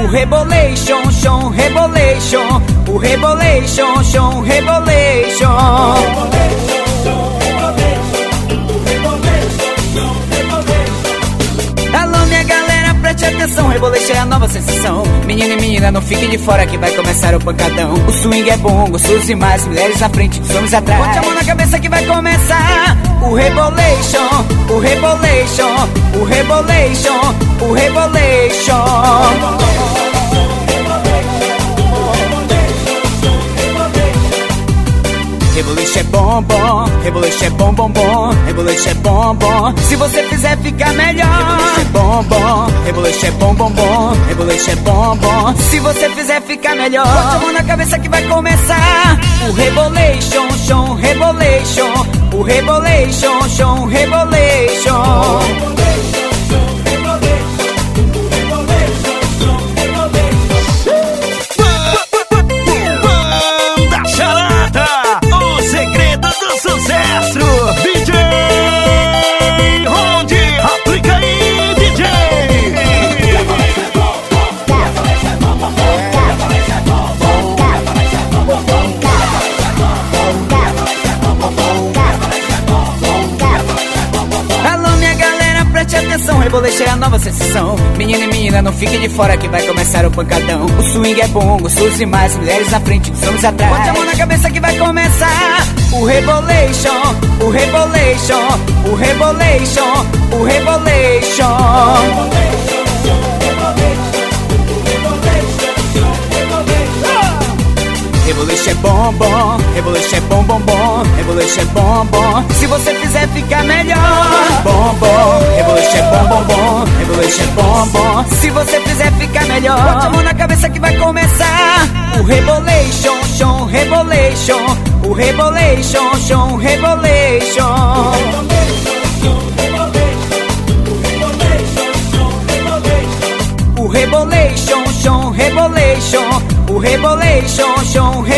O Rebolation, chão, Rebolation. O Rebolation, chão, Rebolation. Alô minha galera, preste atenção, Rebolation é a nova sensação. Menino e menina, não fique de fora que vai começar o pancadão. O swing é bom, gostoso demais, mulheres na frente, os homens atrás. Bote a mão na cabeça que vai começar o Rebolation, o Rebolation, o Rebolation, o Rebolation. Rebolation é bom, bom, Rebolation é bom, bom, bom, Rebolation é bom, bom. Se você fizer ficar melhor. Rebolation é bom, bom, Rebolation é bom, bom, bom, Rebolation é bom, bom. Se você fizer ficar melhor. Bote a mão na cabeça que vai começar o Rebolation, chão, Rebolation. O Rebolation, chão, Rebolation. Rebolation é a nova sensação. Menino e menina, não fique de fora que vai começar o pancadão. O swing é bom, gostoso demais, mulheres na frente, os homens atrás. Bote a mão na cabeça que vai começar o Rebolation, o Rebolation, o Rebolation, o Rebolation. Rebolation é bom, bom, Rebolation é bom, bom, bom, Rebolation é bom, bom. Se você fizer ficar melhor. Bom, bom, Rebolation é bom, bom, bom, Rebolation é bom, bom. Se você fizer ficar melhor. Bote a mão na cabeça que vai começar o Rebolation, chão, Rebolation. O Rebolation, chão, Rebolation. O Rebolation, chão, Rebolation. O Rebolation, chão, Rebolation.